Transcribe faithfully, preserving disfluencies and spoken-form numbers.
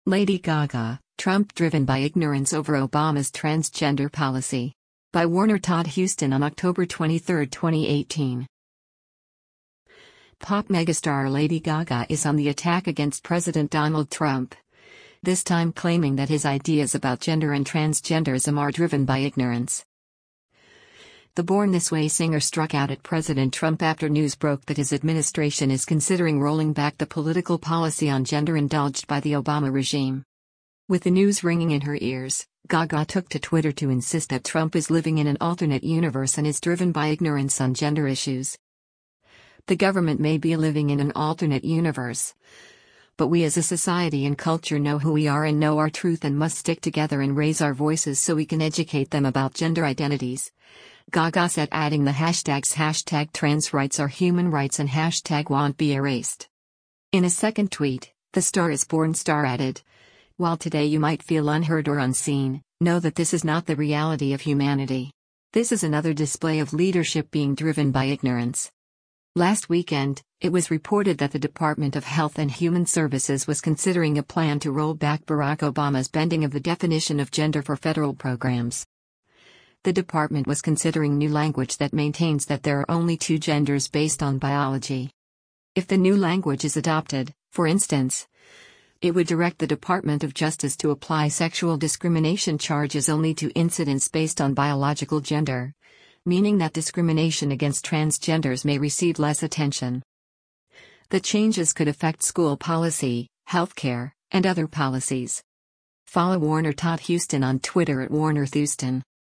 Lady Gaga, Trump driven by ignorance over Obama's transgender policy. By Warner Todd Huston on October twenty-third, twenty eighteen. Pop megastar Lady Gaga is on the attack against President Donald Trump, this time claiming that his ideas about gender and transgenderism are driven by ignorance. The Born This Way singer struck out at President Trump after news broke that his administration is considering rolling back the political policy on gender indulged by the Obama regime. With the news ringing in her ears, Gaga took to Twitter to insist that Trump is living in an alternate universe and is driven by ignorance on gender issues. The government may be living in an alternate universe, but we as a society and culture know who we are and know our truth and must stick together and raise our voices so we can educate them about gender identities. Gaga said, adding the hashtags hashtag trans rights are human rights and hashtag won't be erased. In a second tweet, the Star is Born star added, "While today you might feel unheard or unseen, know that this is not the reality of humanity. This is another display of leadership being driven by ignorance." Last weekend, it was reported that the Department of Health and Human Services was considering a plan to roll back Barack Obama's bending of the definition of gender for federal programs. The department was considering new language that maintains that there are only two genders based on biology. If the new language is adopted, for instance, it would direct the Department of Justice to apply sexual discrimination charges only to incidents based on biological gender, meaning that discrimination against transgenders may receive less attention. The changes could affect school policy, healthcare, and other policies. Follow Warner Todd Huston on Twitter at Warner Thuston.